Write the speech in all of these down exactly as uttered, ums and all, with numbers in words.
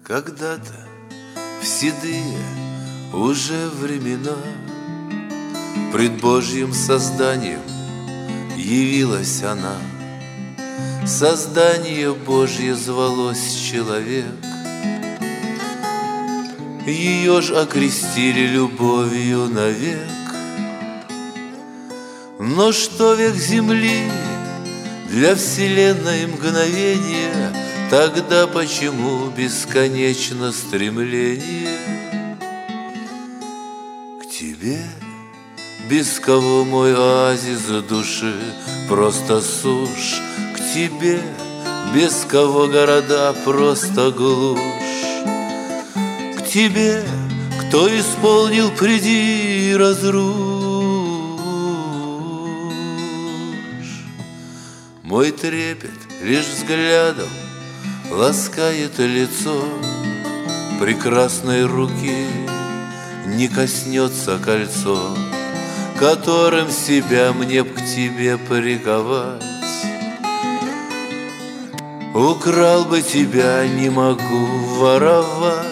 Когда-то в седые уже времена пред Божьим созданием явилась она. Создание Божье звалось человек. Ее ж окрестили любовью навек. Но что век земли для вселенной мгновение, тогда почему бесконечно стремление к тебе, без кого мой оазис души просто сушь, к тебе, без кого города просто глушь, к тебе, кто исполнил приди и разрушь. Мой трепет лишь взглядом ласкает лицо, прекрасной руки не коснется кольцо, которым себя мне б к тебе приковать. Украл бы тебя, не могу воровать.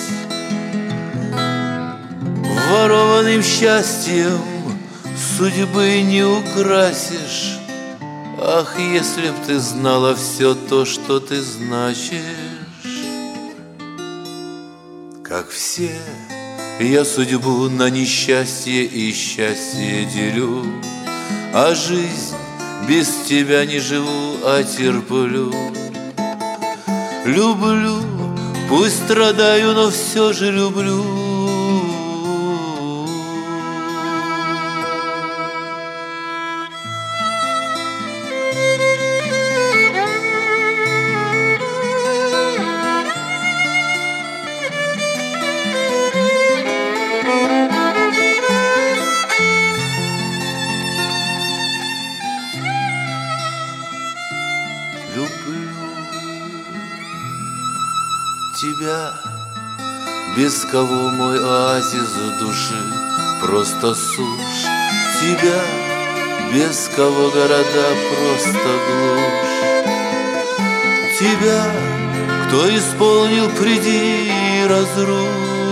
Ворованным счастьем судьбы не украсишь. Ах, если б ты знала все то, что ты значишь. Как все, я судьбу на несчастье и счастье делю, а жизнь без тебя не живу, а терплю. Люблю, пусть страдаю, но все же люблю. Люблю тебя, без кого мой оазис души просто сушь, тебя, без кого города просто глушь, тебя, кто исполнил приди и разрушь.